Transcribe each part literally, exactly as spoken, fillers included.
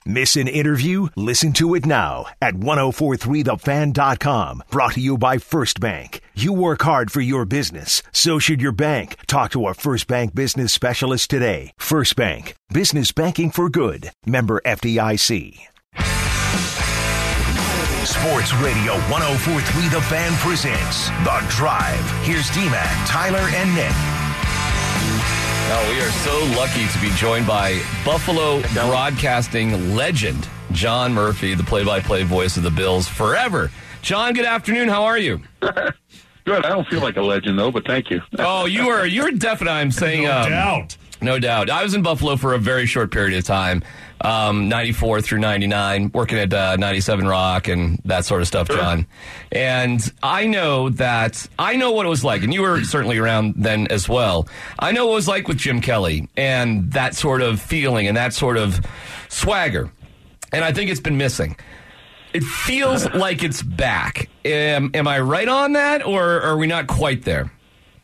Miss an interview? Listen to it now at ten forty-three the fan dot com. Brought to you by First Bank. You work hard for your business. So should your bank. Talk to a First Bank business specialist today. First Bank. Business banking for good. Member F D I C. Sports Radio ten forty-three The Fan presents The Drive. Here's D-Mac, Tyler, and Nick. Oh, we are so lucky to be joined by Buffalo broadcasting legend John Murphy, the play-by-play voice of the Bills forever. John, good afternoon. How are you? Good. I don't feel like a legend, though, but thank you. Oh, you are you're definite. I'm saying no um, doubt. No doubt. I was in Buffalo for a very short period of time, um, ninety-four through ninety-nine, working at uh, ninety-seven Rock and that sort of stuff, Sure. John. And I know that, I know what it was like, and you were certainly around then as well. I know what it was like with Jim Kelly and that sort of feeling and that sort of swagger. And I think it's been missing. It feels like it's back. Am, am I right on that, or are we not quite there?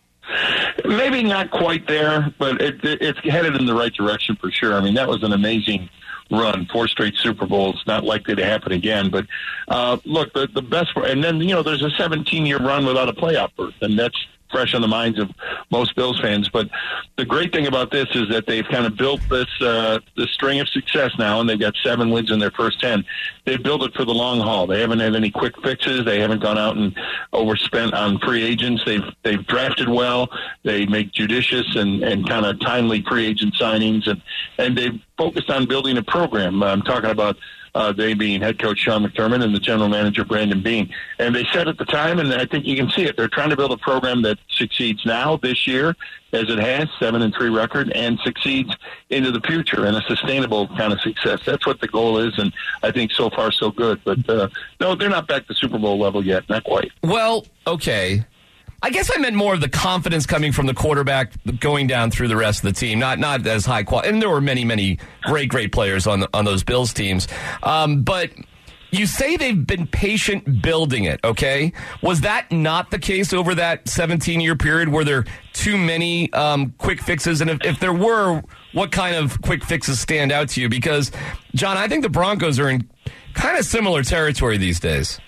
Maybe not quite there, but it, it, it's headed in the right direction for sure. I mean, that was an amazing run, four straight Super Bowls, not likely to happen again. But uh, look, the, the best, and then, you know, there's a seventeen-year run without a playoff berth, and that's fresh on the minds of most Bills fans. But the great thing about this is that they've kind of built this uh, this string of success now, and they've got seven wins in their first ten. They've built it for the long haul. They haven't had any quick fixes. They haven't gone out and overspent on free agents. They've they've drafted well. They make judicious and, and kind of timely free agent signings, and, and they've focused on building a program. I'm talking about Uh, they being head coach Sean McDermott and the general manager Brandon Beane. And they said at the time, and I think you can see it, they're trying to build a program that succeeds now, this year, as it has, seven and three record, and succeeds into the future and a sustainable kind of success. That's what the goal is, and I think so far so good. But uh, no, they're not back to Super Bowl level yet, not quite. Well, okay. I guess I meant more of the confidence coming from the quarterback going down through the rest of the team, not not as high quality. And there were many, many great, great players on the, on those Bills teams. Um, but you say they've been patient building it, okay? Was that not the case over that seventeen-year period? Were there too many um, quick fixes? And if, if there were, what kind of quick fixes stand out to you? Because, John, I think the Broncos are in kind of similar territory these days.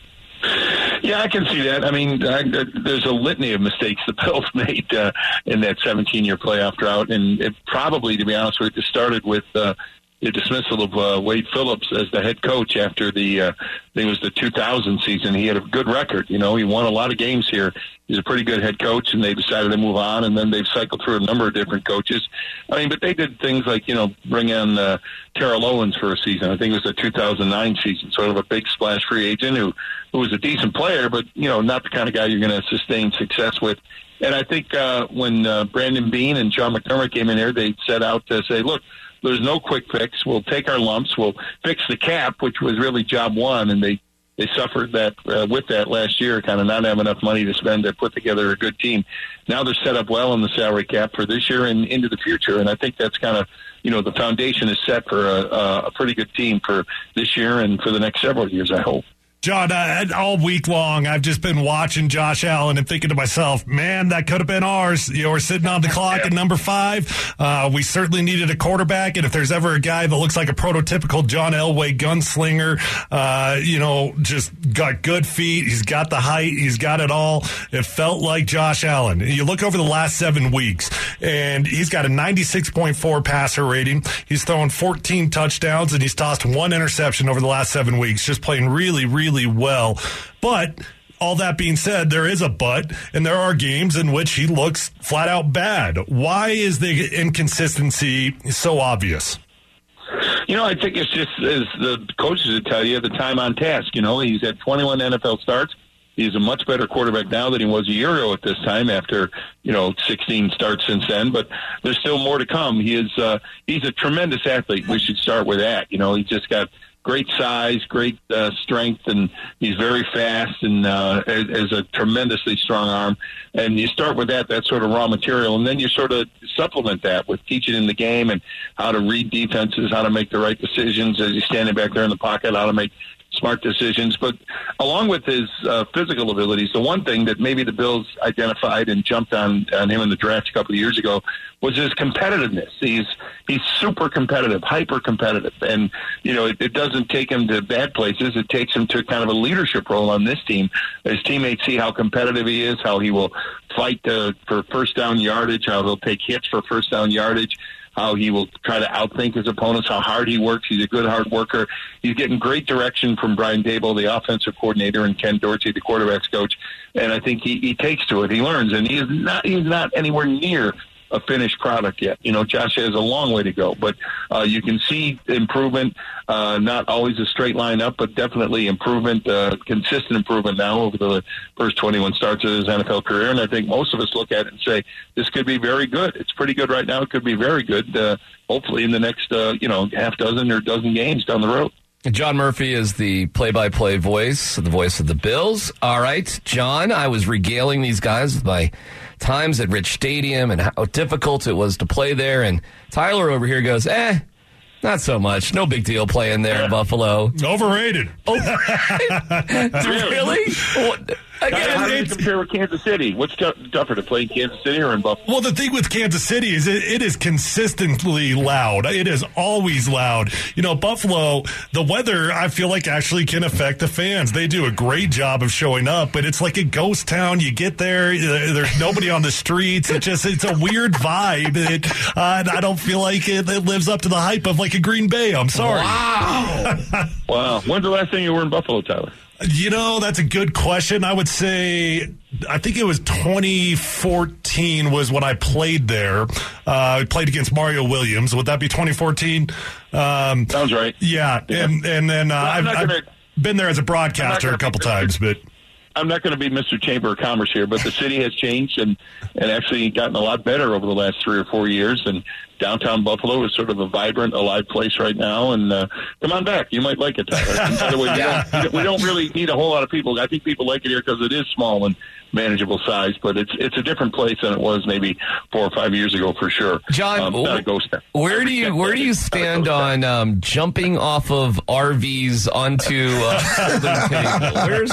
Yeah, I can see that. I mean, I, uh, there's a litany of mistakes the Bills made uh, in that seventeen-year playoff drought, and it probably, to be honest with you, started with uh, the dismissal of uh, Wade Phillips as the head coach after the, uh, I think it was the two thousand season. He had a good record. You know, he won a lot of games here. He's a pretty good head coach, and they decided to move on, and then they've cycled through a number of different coaches. I mean, but they did things like, you know, bring in uh, Terrell Owens for a season. I think it was the two thousand nine season, sort of a big splash free agent who, who was a decent player, but, you know, not the kind of guy you're going to sustain success with. And I think uh, when uh, Brandon Beane and Sean McDermott came in here, they set out to say, look, there's no quick fix. We'll take our lumps. We'll fix the cap, which was really job one, and they They suffered that uh, with that last year, kind of not having enough money to spend to put together a good team. Now they're set up well in the salary cap for this year and into the future, and I think that's kind of, you know, the foundation is set for a, a pretty good team for this year and for the next several years, I hope. John, uh, all week long, I've just been watching Josh Allen and thinking to myself, man, that could have been ours. You know, we're sitting on the clock at number five. Uh, we certainly needed a quarterback, and if there's ever a guy that looks like a prototypical John Elway gunslinger, uh, you know, just got good feet, he's got the height, he's got it all. It felt like Josh Allen. You look over the last seven weeks, and he's got a ninety-six point four passer rating. He's thrown fourteen touchdowns, and he's tossed one interception over the last seven weeks, just playing really, really Really well. But all that being said, there is a but, and there are games in which he looks flat out bad. Why is the inconsistency so obvious? You know, I think it's just, as the coaches would tell you, the time on task. You know, he's had twenty-one N F L starts. He's a much better quarterback now than he was a year ago at this time after, you know, sixteen starts since then. But there's still more to come. He is, uh, he's a tremendous athlete. We should start with that. You know, he's just got great size, great uh, strength, and he's very fast and uh, has a tremendously strong arm. And you start with that, that sort of raw material, and then you sort of supplement that with teaching in the game and how to read defenses, how to make the right decisions as you're standing back there in the pocket, how to make smart decisions. But along with his uh, physical abilities, the one thing that maybe the Bills identified and jumped on, on him in the draft a couple of years ago was his competitiveness. He's he's super competitive, hyper competitive, and you know it, it doesn't take him to bad places. It takes him to kind of a leadership role on this team. His teammates see how competitive he is, how he will fight to, for first down yardage, how he'll take hits for first down yardage, how he will try to outthink his opponents, how hard he works. He's a good hard worker. He's getting great direction from Brian Daboll, the offensive coordinator, and Ken Dorsey, the quarterback's coach. And I think he, he takes to it. He learns, and he is not he's not anywhere near a finished product yet. You know, Josh has a long way to go, but uh, you can see improvement, uh, not always a straight line up, but definitely improvement, uh, consistent improvement now over the first twenty-one starts of his N F L career. And I think most of us look at it and say, this could be very good. It's pretty good right now. It could be very good, uh, hopefully in the next, uh, you know, half dozen or dozen games down the road. John Murphy is the play-by-play voice, the voice of the Bills. All right, John, I was regaling these guys with my times at Rich Stadium and how difficult it was to play there. And Tyler over here goes, eh, not so much. No big deal playing there in Buffalo. Overrated. Oh, really? What? Again, how do you compare with Kansas City? What's t- tougher, to play in Kansas City or in Buffalo? Well, the thing with Kansas City is it, it is consistently loud. It is always loud. You know, Buffalo, the weather, I feel like, actually can affect the fans. They do a great job of showing up, but it's like a ghost town. You get there, there's nobody on the streets. It just, it's a weird vibe. It, uh, I don't feel like it, it lives up to the hype of like a Green Bay. I'm sorry. Wow. Wow. When's the last time you were in Buffalo, Tyler? You know, that's a good question. I would say, I think it was twenty fourteen was when I played there. Uh, I played against Mario Williams. Would that be twenty fourteen? Um, Sounds right. Yeah, yeah. and and then uh, I've, gonna, I've been there as a broadcaster a couple times, but I'm not going to be Mister Chamber of Commerce here, but the city has changed and, and actually gotten a lot better over the last three or four years. And downtown Buffalo is sort of a vibrant, alive place right now. And uh, come on back. You might like it, Tyler. And by the way, yeah. we, don't, we don't really need a whole lot of people. I think people like it here because it is small and manageable size, but it's it's a different place than it was maybe four or five years ago for sure. John, um, not a ghost town. where do you where do you stand on um, jumping off of R Vs onto uh, folding table? Where's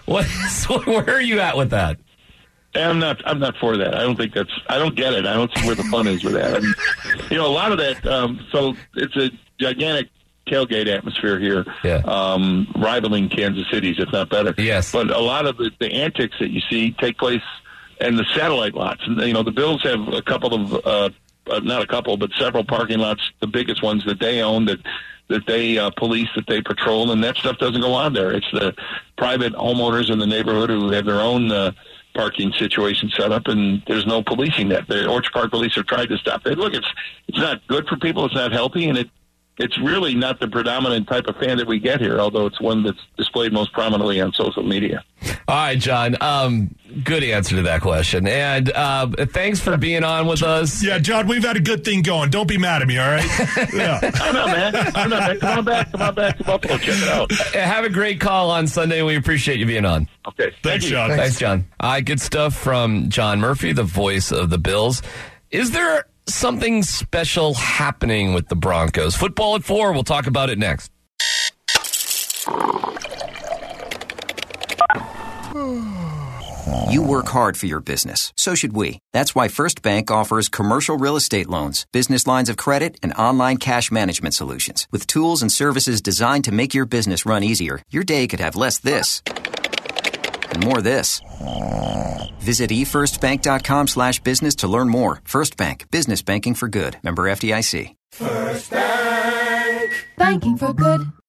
what? Where are you at with that? I'm not. I'm not for that. I don't think that's. I don't get it. I don't see where the fun is with that. I mean, you know, a lot of that. Um, so it's a gigantic tailgate atmosphere here, yeah. um, rivaling Kansas City's, if not better. Yes. But a lot of the, the antics that you see take place in the satellite lots. And, you know, the Bills have a couple of, uh, uh, not a couple, but several parking lots, the biggest ones that they own, that that they uh, police, that they patrol, and that stuff doesn't go on there. It's the private homeowners in the neighborhood who have their own uh, parking situation set up, and there's no policing that. The Orchard Park police have tried to stop it. Look, it's it's not good for people. It's not healthy, and it it's really not the predominant type of fan that we get here, although it's one that's displayed most prominently on social media. All right, John. Um, good answer to that question. And uh, thanks for being on with us. Yeah, John, we've had a good thing going. Don't be mad at me, all right? Yeah. I'm not mad. I'm not mad. Come on back. Come on back to Buffalo. Check it out. Have a great call on Sunday. We appreciate you being on. Okay. Thanks, Thank John. Thanks, Thanks John. All right, good stuff from John Murphy, the voice of the Bills. Is there something special happening with the Broncos? Football at four. We'll talk about it next. You work hard for your business. So should we. That's why First Bank offers commercial real estate loans, business lines of credit, and online cash management solutions. With tools and services designed to make your business run easier, your day could have less this and more this. Visit efirstbank.com slash business to learn more. First Bank. Business banking for good. Member F D I C. First Bank. Banking for good.